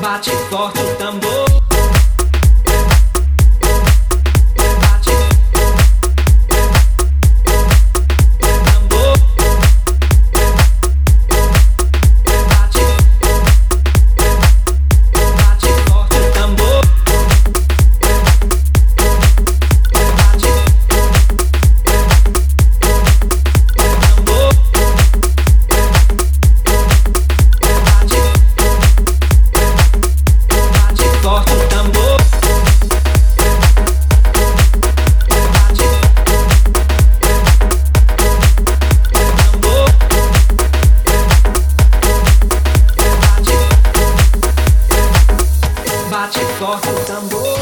Bate forte o tambor. Bate forte o tambor.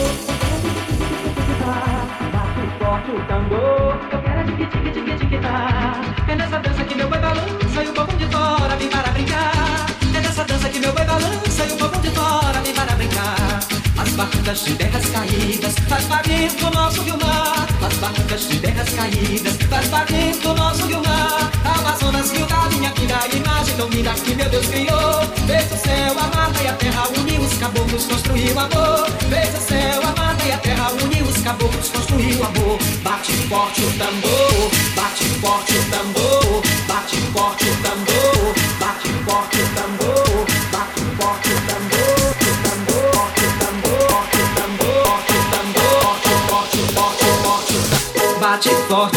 Bate forte o tambor. Eu quero tique-tique-tique-tique-tá. É nessa dança que meu boi balança e o povo de fora vem para brincar. É nessa dança que meu boi balança e o povo de fora vem para brincar. As barrancas de terras caídas faz parte do nosso Rio-Mar. As barrancas de terras caídas faz parte do nosso Rio-Mar. Amazonas, Rio da minha vida, imagem tão linda que meu Deus criou. Fez o céu, a mata e a terra, uniu os caboclos, construiu amor. Fez o céu, a mata e a terra, uniu os caboclos, construiu amor. Bate forte o tambor, bate forte o tambor, bate forte o tambor, bate forte o tambor, bate forte o tambor, o tambor, o tambor, o tambor, o tambor, forte, forte, forte, forte. Bate forte.